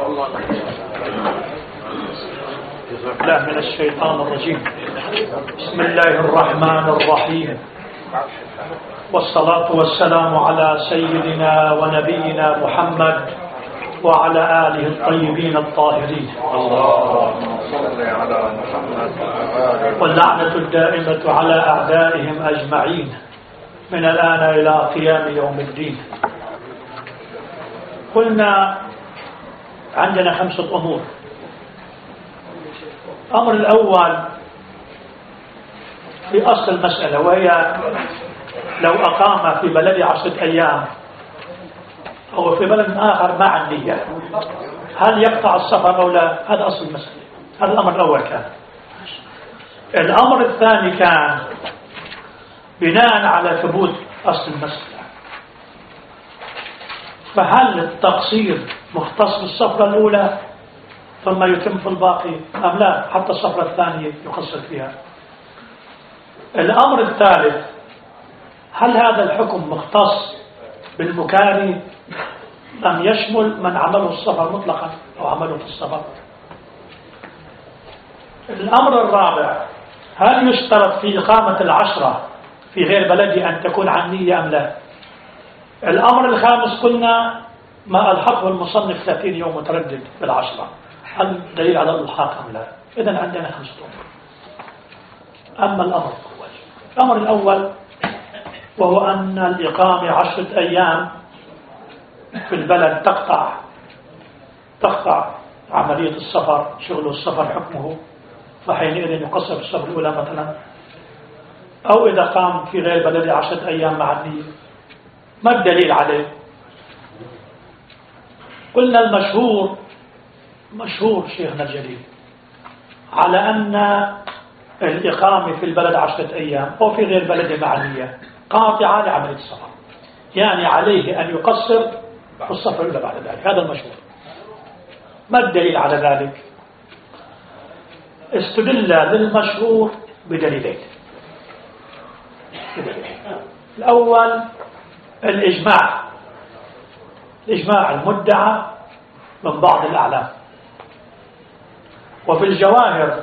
لا من الشيطان الرجيم. بسم الله الرحمن الرحيم، والصلاة والسلام على سيدنا ونبينا محمد وعلى آله الطيبين الطاهرين، واللعنة الدائمة على أعدائهم أجمعين من الآن إلى قيام يوم الدين. قلنا عندنا 5 أمور. الأمر الأول في أصل المسألة، وهي لو أقام في بلد 10 أيام أو في بلد آخر مع النية، هل يقطع السفر أو لا؟ هذا أصل المسألة. هذا الأمر الأول كان. الأمر الثاني كان بناء على ثبوت أصل المسألة، فهل التقصير مختص بالسفرة الأولى ثم يتم في الباقي أم لا؟ حتى السفرة الثانية يقصر فيها. الأمر الثالث، هل هذا الحكم مختص بالمكاري أم يشمل من عمله السفر مطلقا أو عمله في السفر؟ الأمر الرابع، هل يشترط في إقامة 10 في غير بلدي أن تكون عن نية أم لا؟ الأمر الخامس، قلنا ما ألحقه المصنف 30 يوم متردد في 10، هل دليل على الإلحاق أم لا؟ إذن عندنا 5 أمور. أما الأمر الأول وهو أن الإقامة 10 أيام في البلد تقطع عملية السفر، شغل السفر حكمه، فحينئذ يقصر السفر الأولى مثلا، أو إذا قام في غير بلد 10 أيام مع النية. ما الدليل عليه؟ قلنا مشهور شيخنا الجليل على أن الإقامة في البلد 10 أيام أو في غير بلد مع النية قاطعة لعملية السفر، يعني عليه أن يقصر في السفر إلا بعد ذلك. هذا المشهور. ما الدليل على ذلك؟ استدل للمشهور بدليلين. الأول الإجماع المدعى من بعض الأعلام، وفي الجواهر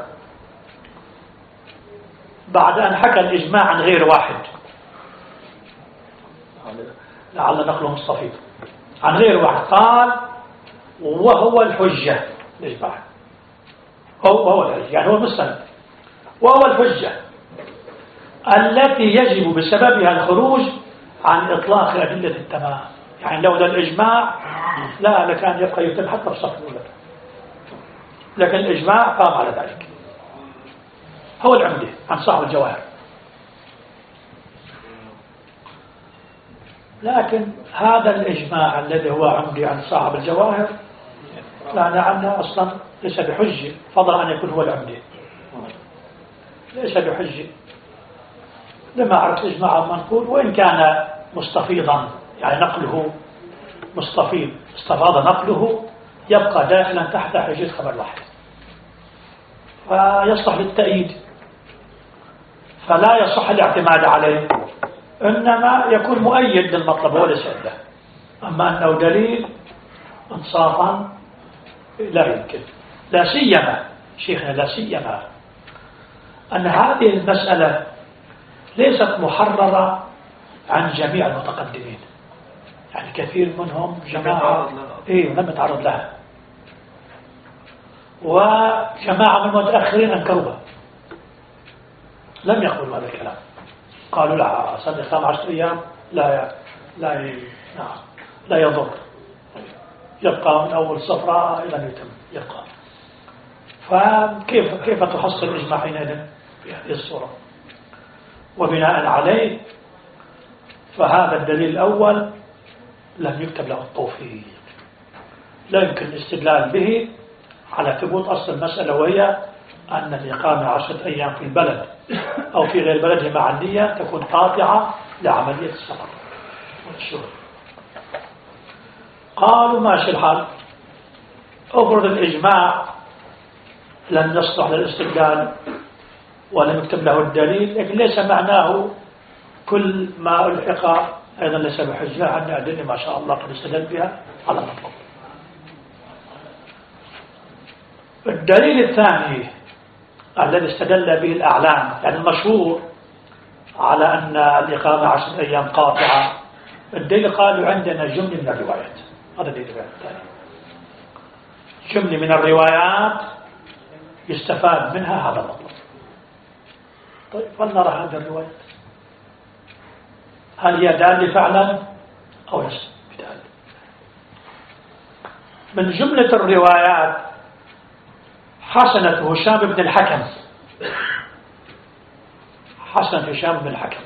بعد أن حكى الإجماع عن غير واحد، لعل نقله مستفيض، عن غير واحد، قال وهو الحجة. الإجماع هو الحجة، يعني هو المستند، وهو الحجة التي يجب بسببها الخروج عن إطلاق أدلة التمام. يعني لولا الإجماع لا لكان يبقى يتم حتى في الصف الأولى، لكن الإجماع قام على ذلك. هو العمدة عن صاحب الجواهر. لكن هذا الإجماع الذي هو عمدة عن صاحب الجواهر لا نعنى أصلا ليس بحجة، فضلا أن يكون هو العمدة، ليس بحجة لما عرف إجماع المنقول، وإن كان مستفيضا، يعني نقله مستفيض، استفاض نقله، يبقى داخلا تحت حجة خبر واحد، فيصلح للتأييد، فلا يصح الاعتماد عليه، إنما يكون مؤيد للمطلب وليس له. أما أنه دليل انصافا لا يمكن، لا سيما شيخنا، لا سيما أن هذه المسألة ليست محررة عن جميع المتقدمين، يعني كثير منهم جماعة لم يتعرض لها، وجماعة من المتأخرين أنكروها، لم يقبلوا هذا الكلام، قالوا لا، صدق 10 أيام لا يضر، يبقى من أول صفرة إلى أن يتم يبقى. فكيف تحصل الإجماع حينئذ في هذه الصورة؟ وبناء عليه فهذا الدليل الأول لم يكتب له التوفيق، لا يمكن الاستدلال به على ثبوت أصل المسألة، وهي أن الإقامة 10 أيام في البلد أو في غير بلده مع النية تكون قاطعة لعملية السفر والشغل. قالوا ماشي الحال، أفرض الإجماع لم يصلح للاستدلال ولم يكتب له الدليل، لكن ليس معناه كل ما ألحق أيضا ليس بحجة، عندنا أدلة ما شاء الله قد استدل بها على المطلوب. الدليل الثاني الذي استدل به الأعلام يعني المشهور على أن الإقامة 10 أيام قاطعة، الدليل قالوا عندنا جملة من الروايات، هذا الدليل الثاني، جملة من الروايات يستفاد منها هذا المطلب. طيب فلنرى هذه الروايات هل هي دالة فعلا أو ليست بدالة. من جملة الروايات حسنة هشام بن الحكم، حسن هشام بن الحكم.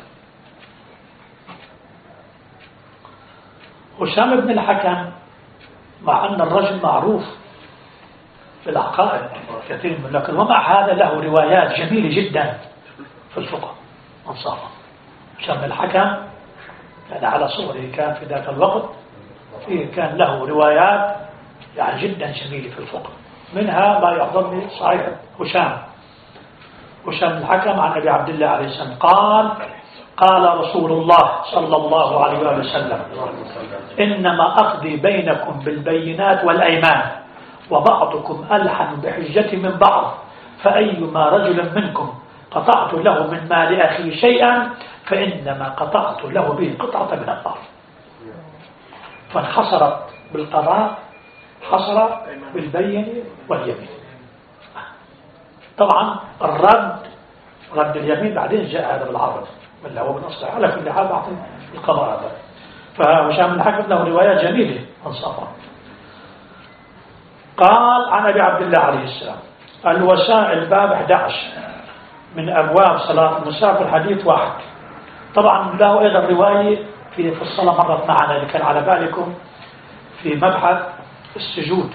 هشام بن الحكم مع أن الرجل معروف بالعقائد كثير من، لكن ومع هذا له روايات جميلة جدا في الفقه انصافا. هشام بن الحكم يعني على صوره كان في ذاك الوقت كان له روايات يعني جدا جميلة في الفقه، منها ما يحضرني صحيح هشام بن الحكم عن أبي عبد الله عليه السلام قال رسول الله صلى الله عليه وسلم إنما أقضي بينكم بالبينات والأيمان وبعضكم ألحن بحجة من بعض، فأيما رجل منكم قطعت له من مال أخي شيئا فإنما قطعت له به قطعة من النار. فانحصرت بالقضاء، حصر بالبين واليمين. طبعا رد اليمين بعدين جاء هذا بالعرض من هو من أصله، على كل حال بعطي القضاء هذا. فهشام بن الحكم له رواية جميلة انصافا. قال عن أبي عبد الله عليه السلام الوسائل باب 11 من أبواب صلاة المسافر حديث 1. طبعا له أيضا رواية في الصلاة مرت معنا اللي كان على بالكم في مبحث السجود،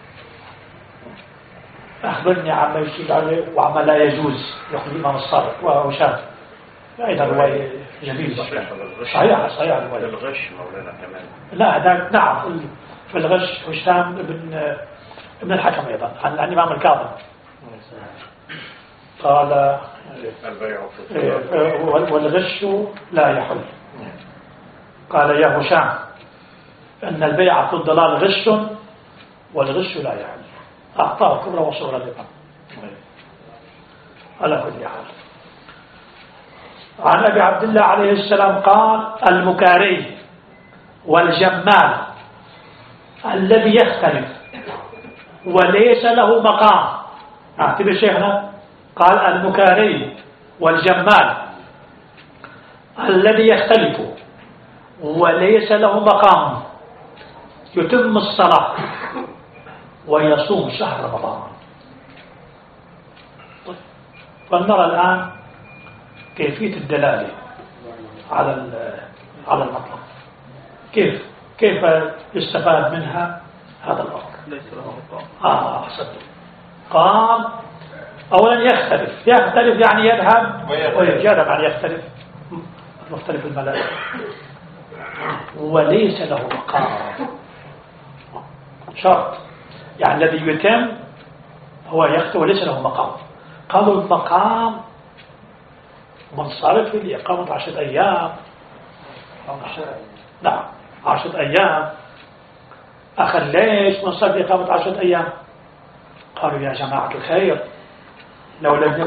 أخبرني عما يشير عليه وعما لا يجوز يقول الإمام الصادق وهشام، أيضا رواية جميلة صحيح رواية الغش مولانا كمان. لا هذا نعم في الغش هشام ابن الحكم أيضا عن الإمام الكاظم قال والغش لا يحل. قال يا هشام أن البيع في الضلال غش والغش لا يحل. أعطاه كبرى وصغرى لبا على كل حال. عن أبي عبد الله عليه السلام قال المكاري والجمال الذي يختلف وليس له مقام. اعتبر شيخنا قال المكاري والجمال الذي يختلف وليس له مقام يتم الصلاة ويصوم شهر رمضان. فلنرى الآن كيفية الدلالة على المطلب، كيف يستفاد منها هذا الأمر. أحسنت. قال أولا يختلف يعني يذهب ويذهب يعني يختلف مختلف الملائكة وليس له مقام شرط، يعني الذي يتم هو يختلف وليس له مقام. قالوا المقام منصرف لإقامة 10 أيام. نعم 10 أيام. أخذ ليش منصرف لإقامة 10 أيام؟ قالوا يا جماعة الخير لو لم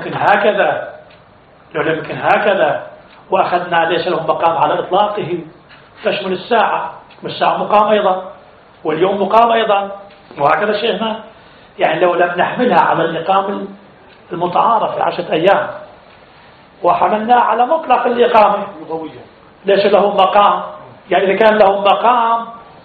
يكن هكذا وأخذنا ليس له مقام على إطلاقه تشمل الساعة والساعة مقام أيضا واليوم مقام أيضا وهكذا شيخنا، يعني لو لم نحملها على الإقامة المتعارف في 10 أيام وحملناها على مطلق الإقامة ليس له مقام، يعني إذا كان له مقام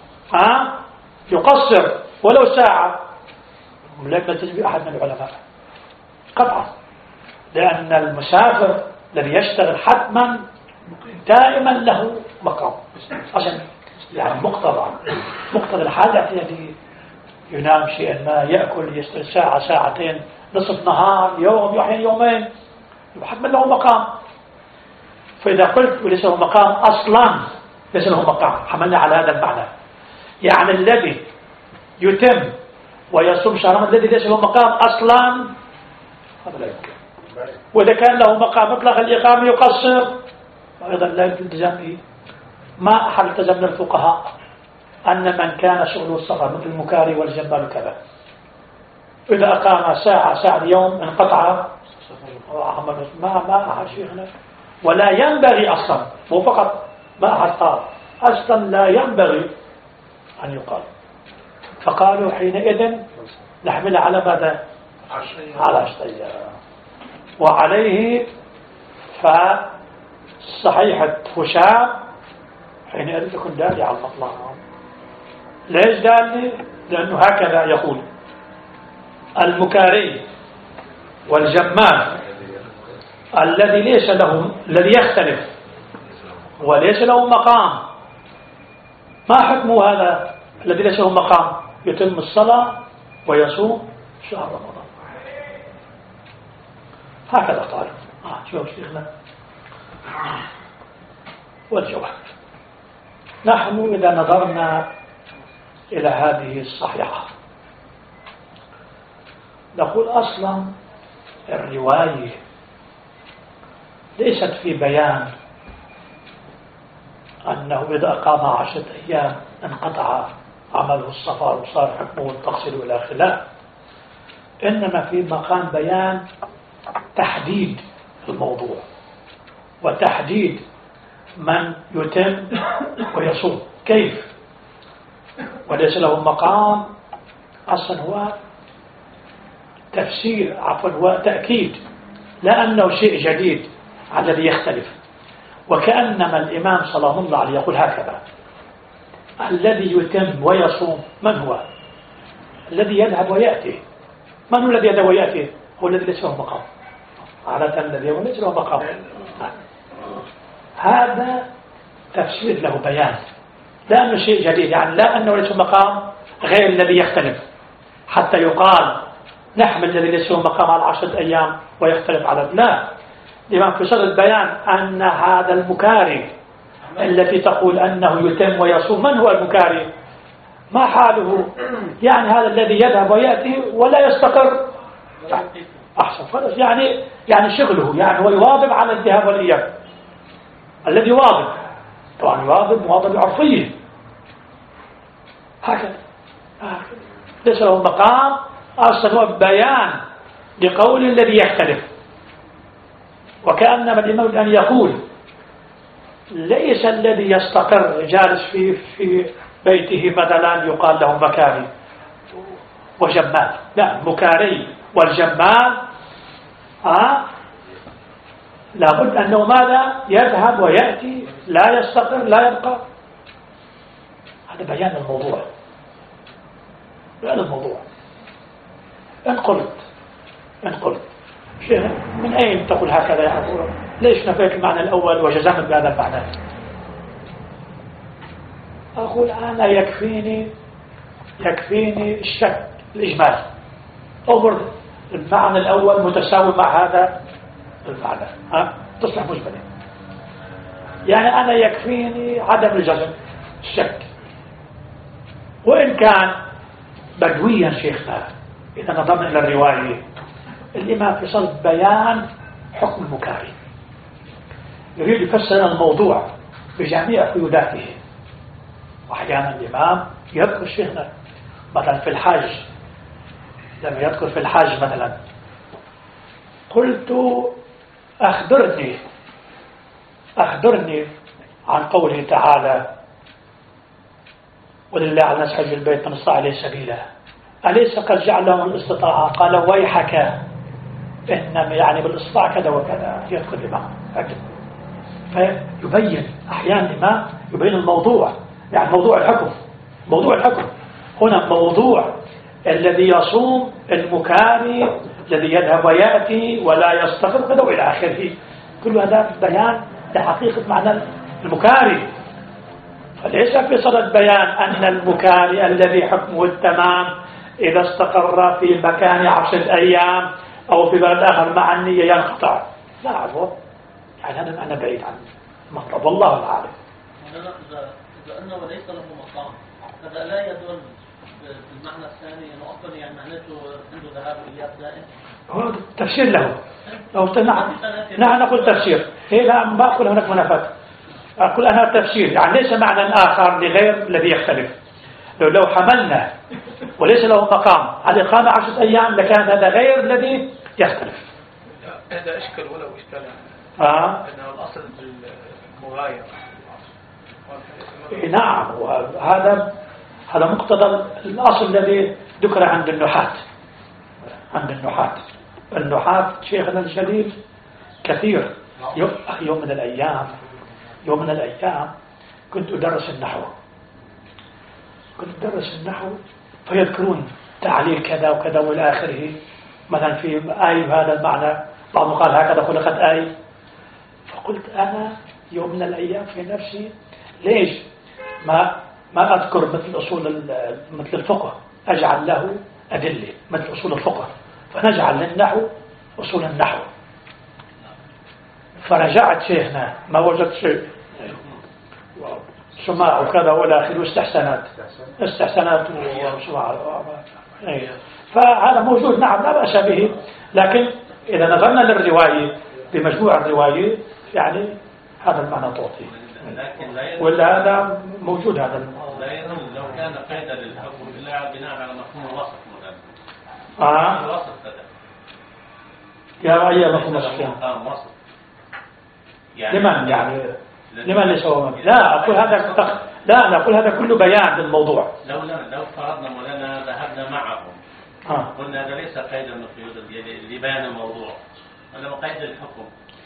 يقصر ولو ساعة لم تجد أحد من العلماء قطعا، لأن المسافر الذي يشتغل حتما دائما له مقام عشان يعني مقتضى الحاجة التي ينام شيئا ما يأكل يشتغل ساعة ساعتين نصف نهار يوم يحين يومين حتما له مقام. فإذا قلت وليس له مقام أصلا ليس له مقام حملنا على هذا المعنى، يعني الذي يتم ويصوم شهر الذي ليس له مقام أصلا هذا لا يمكن. وإذا كان له مقام مطلق الإقامة يقصر أيضا لا يمكن التزام. ما أحد التزم الفقهاء أن من كان شغله السفر مثل المكاري والجمال كذا إذا أقام ساعة اليوم انقطع عمل ما أحد شيخنا، ولا ينبغي أصلا، مو فقط ما أحد قال، أصلا لا ينبغي أن يقال. فقالوا حينئذ نحمل على ماذا؟ على 10 أيام. وعليه فصحيحة هشام حينئذ تكون دالي على المطلق. ليش دالي؟ لأنه هكذا يقول المكاري والجمال الذي يختلف وليس له مقام. ما حكم هذا الذي ليس له مقام؟ يتم الصلاة ويصوم شهر رمضان. هكذا قال. شوف شيخنا والجواب. نحن إذا نظرنا إلى هذه الصحيحة نقول أصلا الرواية ليست في بيان أنه إذا أقام 10 أيام انقطع عمله الصفار وصار حكمه التقصير إلى آخره، إنما في مقام بيان تحديد الموضوع وتحديد من يتم ويصوم كيف، وليس له مقام أصلا هو تفسير هو تأكيد، لا أنه شيء جديد على الذي يختلف. وكأنما الإمام صلى الله عليه يقول هكذا: الذي يتم ويصوم من هو؟ الذي يذهب ويأتي. من هو الذي يذهب ويأتي؟ هو الذي ليس له مقام. عادة الذي هو ليس له مقام. هذا تفسير له بيان، لا أنه شيء جديد، يعني لا أنه ليس له مقام غير الذي يختلف حتى يقال نحمل الذي ليس له مقام على 10 أيام ويختلف على لا. الإمام في صدر البيان أن هذا المكاري التي تقول أنه يتم ويصوم، من هو المكاري؟ ما حاله؟ يعني هذا الذي يذهب ويأتي ولا يستقر. أحسن خلاص، يعني شغله، يعني هو يواظب على الذهاب والإياب. الذي يواظب طبعا يواظب مواظبة عرفية، هكذا ليس له مقام أصلا، هو بيان لقول الذي يختلف. وكأنما الإمام أن يقول ليس الذي يستقر جالس في بيته مثلا يقال له مكاري وجمال، لا، مكاري والجمال لابد أنه ماذا؟ يذهب ويأتي، لا يستقر، لا يبقى. هذا بيان الموضوع، بيان الموضوع. إن قلت شيخ من أين تقول هكذا يا حضور؟ ليش نفيت المعنى الأول وجزمت بهذا المعنى؟ أقول أنا يكفيني الشك الإجمال، أمر المعنى الأول متساوي مع هذا المعنى، تصلح مجملة. يعني أنا يكفيني عدم الجزم، الشك. وإن كان بدويا شيخنا إذا نظرنا إلى الرواية، الإمام في صلب بيان حكم المكاري، يريد يفسر الموضوع بجميع قيوداته. وأحيانا الإمام يذكر شيخنا مثلا في الحج، لما يذكر في الحج مثلا قلت أخبرني عن قوله تعالى: ولله على الناس حج البيت من استطاع إليه سبيلا، أليس قد جعل لهم الاستطاعة؟ قال: ويحك إنما يعني بالاستطاعة كذا وكذا. يدخل الإمام فيبين أحيانا الإمام يبين الموضوع، يعني موضوع الحكم هنا موضوع الذي يصوم المكاري الذي يذهب ويأتي ولا يستقر كذا وإلى آخره. كل هذا بيان لحقيقة معنى المكاري، فليس في صدد بيان أن المكاري الذي حكمه التمام إذا استقر في مكان 10 أيام أو في بلد آخر مع النية ينقطع. لا عفوا، يعني هذا معنى بعيد عن المطلب، والله العالم. إذا أنه ليس له مقام، هذا لا يدل بالمعنى الثاني أنه أصلا يعني معناته عنده ذهاب إياب دائم. هو تفسير له. نحن نقول تفسير، لا ما أقول هناك منافات، أقول أنا تفسير، يعني ليس معنى آخر لغير الذي يختلف. لو حملنا وليس له مقام على الإقامة 10 أيام لكان هذا غير الذي يختلف. هذا إشكال ولو إشكال أنه الأصل المغايرة. نعم، وهذا مقتضى الأصل الذي ذكر عند النحاة. النحاة شيخنا الجليل كثير. يوم من الأيام كنت أدرس النحو فيذكرون تعليل كذا وكذا والى اخره، مثلا في آية بهذا المعنى، بعضهم قال هكذا خلقت آية. فقلت أنا يوم من الأيام في نفسي ليش ما أذكر مثل الفقه، أجعل له أدلة مثل أصول الفقه، فنجعل للنحو أصول النحو. فرجعت شيخنا ما وجدت شيء، سماع وكذا ولا آخره، استحسانات وسماع. فهذا موجود نعم لا بأس به، لكن إذا نظرنا للرواية بمجموع الرواية يعني هذا المعنى تعطيه، ولا هذا موجود. هذا لا يهم لو كان قيدا للحكم إلا بناء على مفهوم الوسط مثلا. الوسط هذا يا رأي مفهوم الوسط يعني لمن ليس هو لا أقول هذا كله بيان للموضوع. لو فرضنا مولانا ذهبنا معهم قلنا هذا ليس قيدا من قيود لبيان الموضوع، هذا قيد الحكم.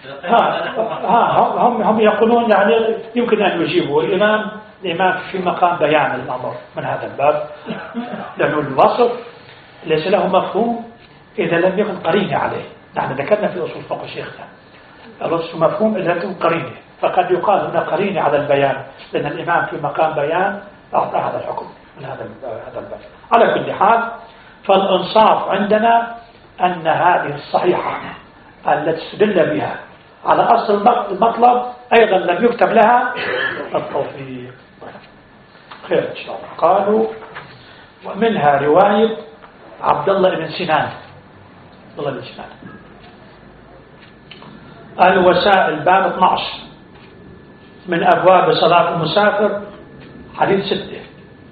هم يقولون يعني يمكن أن يجيبوا الإمام في مقام بيان الأمر من هذا الباب، لأنه الوصف ليس له مفهوم إذا لم يكن قرينة عليه. نحن ذكرنا في أصول فقه شيخنا الوصف مفهوم إذا لم يكن قرينة، فقد يقال هنا قرينة على البيان، لأن الإمام في مقام بيان أعطى هذا الحكم من هذا الباب. على كل حال فالإنصاف عندنا أن هذه الصحيحة التي استدل بها على أصل المطلب أيضا لم يكتب لها التوفيق. خير إن شاء الله. قالوا ومنها رواية عبد الله بن سنان الوسائل باب 12 من أبواب صلاة المسافر حديث 6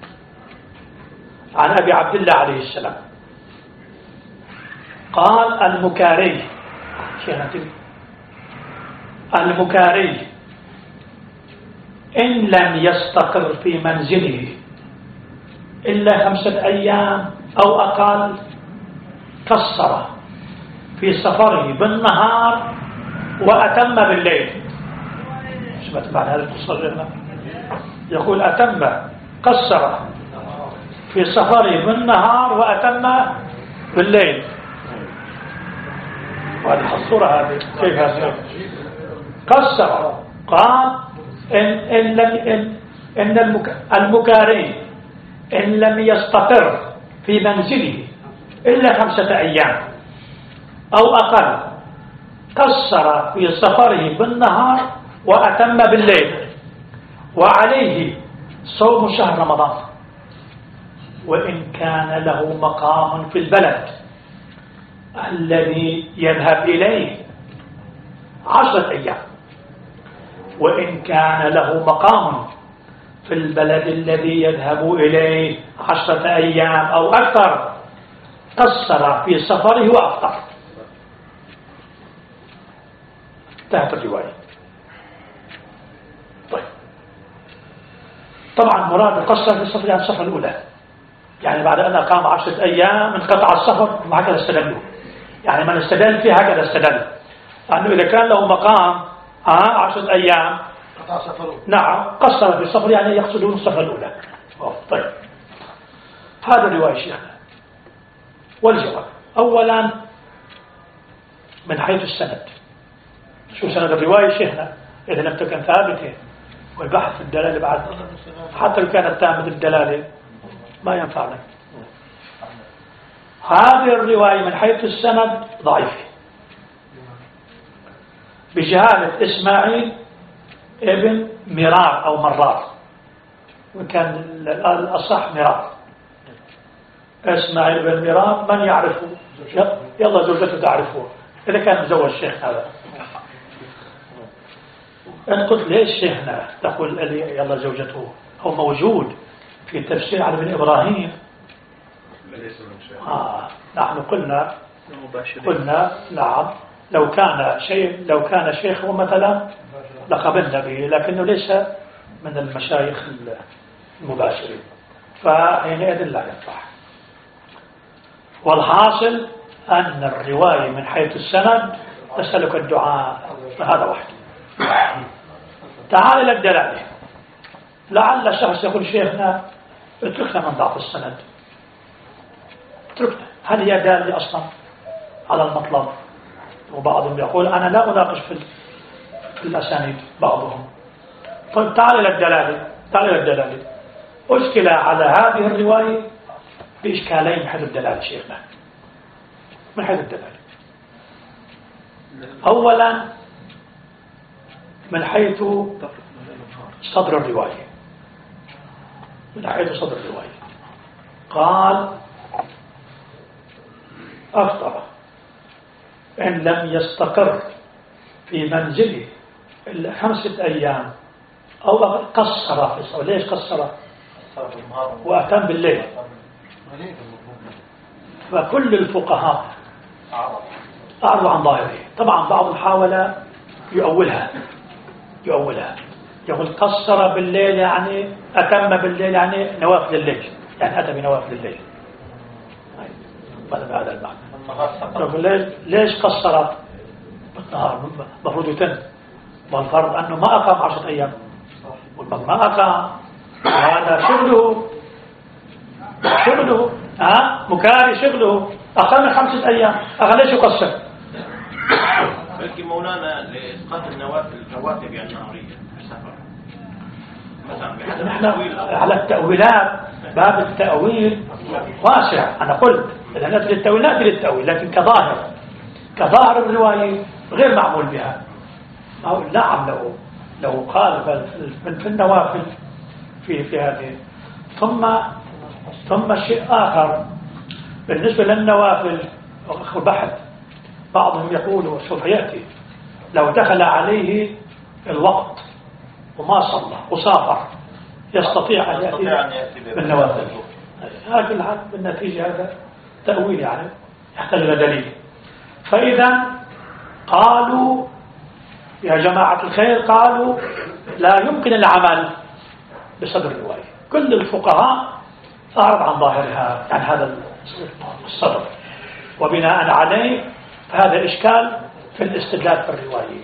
عن أبي عبد الله عليه السلام قال المكاري إن لم يستقر في منزله إلا 5 أيام أو أقل قصر في سفره بالنهار وأتم بالليل. سمعت معنى هذا القصر؟ يقول قصر في سفره بالنهار وأتم بالليل. وهذه حصورة هذه كيف هذا قصر؟ قال إن المكاري إن لم يستقر في منزله إلا 5 أيام أو أقل قصر في سفره بالنهار وأتم بالليل، وعليه صوم شهر رمضان وإن كان له مقام في البلد الذي يذهب إليه 10 أيام، وإن كان له مقام في البلد الذي يذهب إليه 10 أيام أو أكثر قصر في سفره وأفطر. انتهت الرواية. طيب طبعا مراد قصر في السفر يعني السفر الأولى، يعني بعد أن أقام 10 أيام انقطع السفر وهكذا استدلوا، يعني من استدل فيه هكذا استدل أنه إذا كان له مقام 10 أيام نعم قصر في السفر يعني يقصدون السفر الأولى. طيب هذا رواية شيخنا. والجواب أولا من حيث السند، شو سند الرواية شيخنا إذا لم تكن ثابتة، والبحث في الدلالة بعد حتى لو كانت تامة الدلالة ما ينفعنا. هذه الرواية من حيث السند ضعيفة بجهالة إسماعيل ابن مرار أو مرار، وكان الأصح مرار. إسماعيل بن مرار من يعرفه؟ يلا زوجته تعرفه إذا كان مزوج الشيخ هذا. أنت قلت ليش شيخنا تقول يلا زوجته هو موجود في تفسير علي بن إبراهيم نحن قلنا نعم لو كان شيخه مثلا لقبلنا به، لكنه ليس من المشايخ المباشرين، فحينئذ لا ينفع. والحاصل أن الرواية من حيث السند تسلك الدعاء، هذا واحد. تعال إلى الدلالة. لعل الشخص يقول شيخنا اتركنا من ضعف السند، اتركنا، هل هي دالة أصلا على المطلب؟ وبعضهم يقول أنا لا أناقش في الأسانيد بعضهم. طيب تعال إلى الدلالة. أشكل على هذه الرواية بإشكالين من حيث الدلالة شيخنا. من حيث الدلالة، أولا من حيث صدر الرواية. قال أفطر إن لم يستقر في منزله إلا 5 أيام أو قصر في الصلاة. ليش قصر؟ وأتم بالليل. فكل الفقهاء أعرضوا عن ظاهره. طبعا بعضهم حاول يؤولها، يقول قصر بالليل يعني أتم بالليل يعني نوافل الليل، يعني أتى بنوافل الليل. هذا المعنى. ليش قصر بالنهار؟ المفروض يتم، والفرض أنه ما أقام 10 أيام، ما أقام، هذا شغله مكاري شغله، أقام من 5 أيام، ليش يقصر؟ لكن مولانا لإسقاط الرواتب يعني النهارية نحن على التأويلات، باب التأويل واسع. أنا قلت إذا نأتي للتأويل، لكن كظاهر الرواية غير معمول بها. نعم لو قال في النوافل في هذه. ثم شيء آخر بالنسبة للنوافل بحث. بعضهم يقول وسوف يأتي لو دخل عليه الوقت وما صلى وسافر يستطيع أن يأتي بالنوافل. هذا بالنتيجة هذا تأويل يعني يحتاج إلى دليل. فإذا قالوا يا جماعة الخير، قالوا لا يمكن العمل بصدر الرواية. كل الفقهاء أعرض عن ظاهرها، يعني هذا الصدر، وبناء عليه هذا إشكال في الاستدلال في الرواية.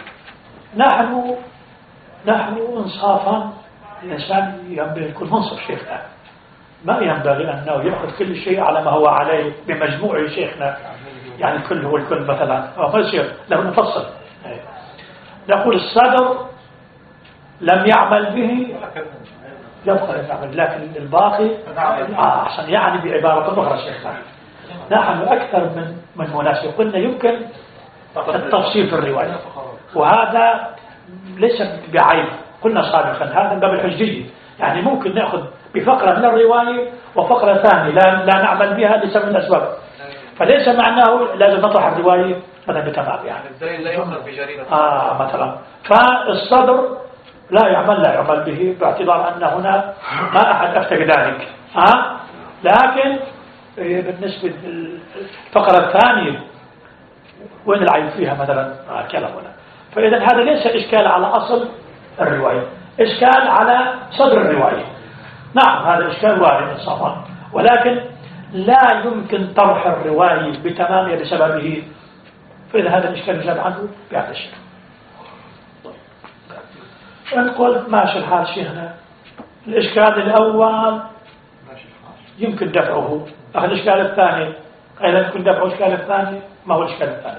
نحن إنصافا الإنسان ينبغي يكون منصف شيخنا، ما ينبغي أنه يأخذ كل شيء على ما هو عليه بمجموع شيخنا، يعني الكل هو الكل مثلا، ما يصير له نفصل. نقول الصدر لم يعمل به يبقى يعمل، لكن الباقي أحسن، يعني بعبارة أخرى شيخنا نحن أكثر من مناسب. قلنا يمكن التفصيل في الرواية، وهذا ليس بعيب. قلنا سابقا هذا من باب الحجية، يعني ممكن نأخذ بفقرة من الرواية وفقرة ثانية لا نعمل بها لسبب من الأسباب، فليس معناه لازم نطرح الرواية مثلا بتمام، يعني لا يخرج بجريرة مثلا. فالصدر لا يعمل به باعتبار أن هنا ما أحد أفتى بذلك. لكن بالنسبة للفقرة الثانية وين العيب فيها مثلا كلام هنا. فإذا هذا ليس إشكال على أصل الرواية، إشكال على صدر الرواية. نعم هذا إشكال وارد إنصافا، ولكن لا يمكن طرح الرواية بتمامها بسببه. فإذا هذا الإشكال نجاب عنه بهذا الشكل. نقول ماشي الحال شيخنا. الإشكال الأول يمكن دفعه. الإشكال الثاني أيضا يمكن دفعه. الإشكال الثاني ما هو الإشكال الثاني؟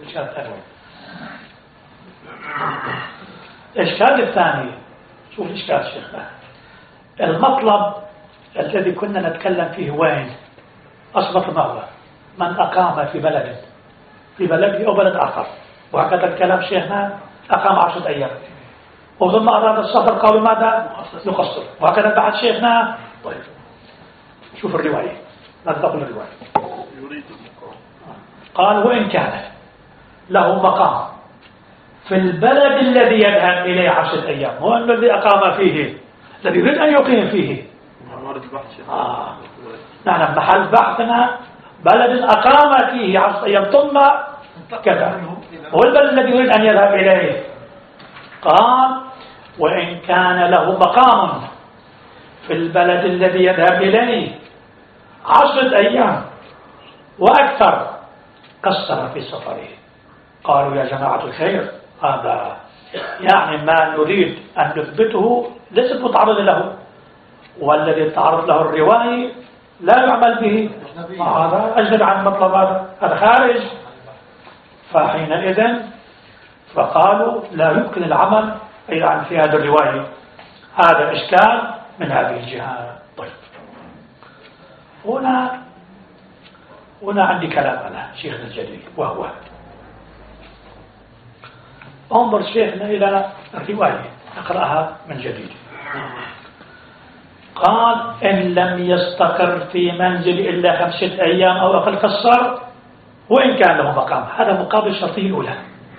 الإشكال الثاني شوف الإشكال شيخنا. المطلب الذي كنا نتكلم فيه وين أصبح ما هو؟ من أقام في بلده أو بلد آخر، وهكذا الكلام شيخنا أقام 10 أيام وثم أراد السفر، قالوا ماذا؟ يقصر، وهكذا بعد شيخنا. طيب شوف الرواية، ماذا تقول الرواية؟ قال وإن كان له مقام في البلد الذي يذهب إليه 10 أيام، هو الذي أقام فيه، الذي يريد أن يقيم فيه، نحن محل بحثنا بلد أقام فيه 10 أيام ثم كذا، هو البلد الذي يريد أن يذهب إليه. قال وإن كان له مقام في البلد الذي يذهب إليه 10 أيام وأكثر قصر في سفره. قالوا يا جماعة الخير، هذا يعني ما نريد أن نثبته ليس متعرض له، والذي تعرض له الرواية لا يعمل به، هذا أجنب عن مطلب، هذا خارج. فحينئذ فقالوا لا يمكن العمل أيضا في هذه الرواية. هذا إشكال من هذه الجهة. طيب هنا عندي كلام أنا شيخنا الجليل، وهو انظر شيخنا إلى الرواية نقرأها من جديد. قال إن لم يستقر في منزل إلا 5 أيام أو أقل قصر وإن كان له مقام. هذا مقابل الشرطية الأولى،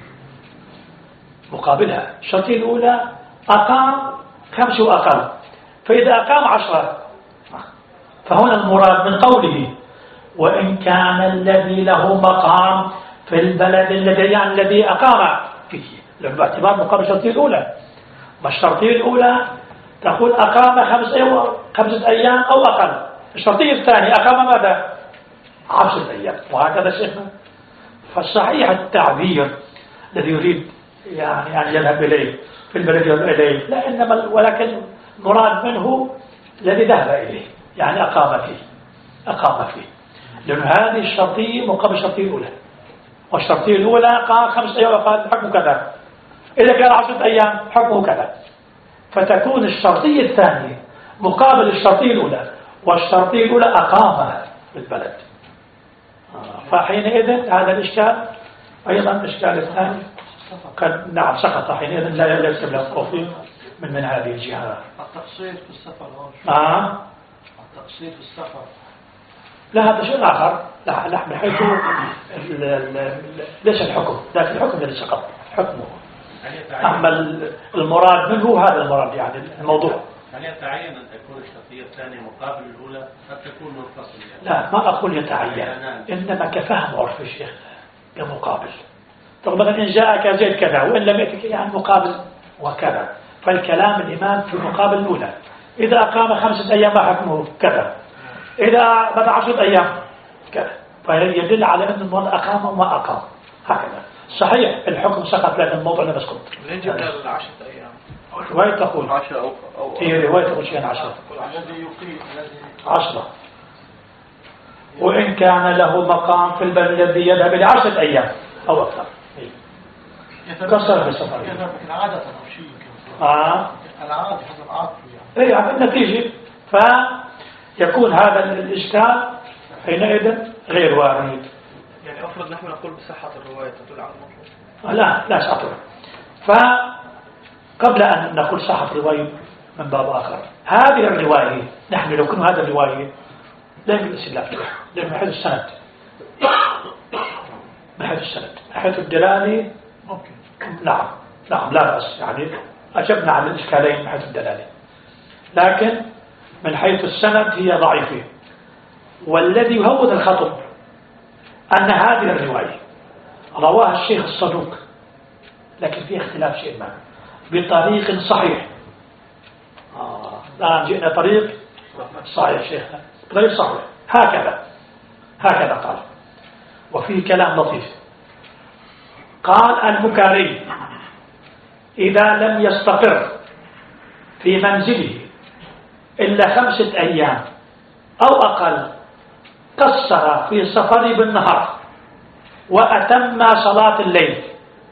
مقابلها الشرطية الأولى أقام 5 وأقل، فإذا أقام 10 فهنا المراد من قوله وإن كان الذي له مقام في البلد الذي أقام فيه، لأنه باعتبار مقابل الشرطية الأولى. ما الشرطية الأولى تقول أقام 5 أيام أو أقل، الشرطية الثانية أقام ماذا؟ 10 أيام، وهكذا شيخنا. فالصحيح التعبير الذي يريد يعني أن يذهب إليه في البلد يذهب إليه، لا إنما ولكن مراد منه الذي ذهب إليه، يعني أقام فيه، لأن هذه الشرطية مقابل الشرطية الأولى، والشرطية الأولى قال 5 أيام وقال حكمه كذا، إذا كان 10 أيام حكمه كذا. فتكون الشرطية الثانية مقابل الشرطية الأولى، والشرطية الأولى أقام بالبلد. فحينئذ هذا الإشكال أيضا الإشكال الثاني قد نعم سقط، حينئذ لا يكتب له التوفيق من هذه الجهة. التقصير في السفر التقصير في السفر لا، هذا شيء آخر. لا من حيث ليس الحكم، لكن الحكم الذي سقط حكمه. أما المراد منه هذا المراد، يعني الموضوع. هل يتعين أن تكون الشرطية الثانية مقابل الأولى؟ قد تكون منفصلة. لا، ما أقول يتعين، إنما كفهم عرف الشيخ كمقابل. طب مثلا إن جاءك زيد كذا وإن لم يأتك يعني مقابل وكذا، فالكلام الإمام في المقابل الأولى. إذا أقام 5 أيام ما حكمه كذا، إذا بدأ 10 أيام كذا، فيدل على أن المراد أقام وما أقام هكذا. صحيح الحكم سقط، لكن الموضوع لا يسقط. منين جبنا 10 أيام؟ رواية تقول 10 أو هي رواية تقول شيئا 10 الذي يقيم 10 وإن كان له مقام في البلد الذي يذهب إلى 10 أيام أو أكثر. كسر في السفر عادة أو شيء العادة حسب عادته يعني. إيه النتيجة فيكون هذا الإشكال حينئذ غير وارد. يعني أفرض نحن نقول بصحة الرواية تدل على المطلوب. لا سأطلع. فقبل أن نقول صحة الرواية من باب آخر، هذه الرواية نحن لو كنا هذه الرواية لا يمكن الاستدلال فيها، لأن من حيث السند، من حيث الدلالة ممكن. نعم لا بأس، يعني أجبنا عن الإشكالين من حيث الدلالة، لكن من حيث السند هي ضعيفة. والذي يهود الخطب أن هذه الرواية رواها الشيخ الصدوق، لكن فيه اختلاف شيء ما بطريق صحيح. الآن جئنا طريق صحيح شيخنا، طريق صحيح هكذا قال. وفيه كلام لطيف. قال البكاري إذا لم يستقر في منزله إلا 5 أيام أو أقل قصر في سفره بالنهار وأتم صلاة الليل،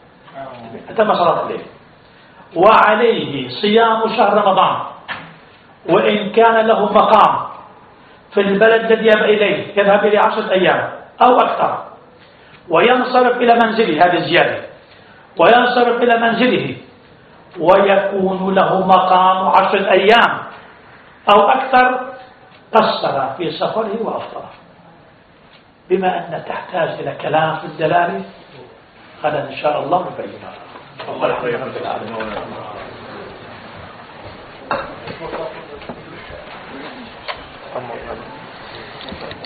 وعليه صيام شهر رمضان وإن كان له مقام في البلد الذي يذهب إليه 10 أيام أو أكثر، وينصرف إلى منزله، هذه الزيادة، وينصرف إلى منزله ويكون له مقام 10 أيام أو أكثر قصر في سفره وأفطره. بما أن تحتاج إلى كلام في الدلالة غدا إن شاء الله نبينها. والحمد لله رب العالمين. الله.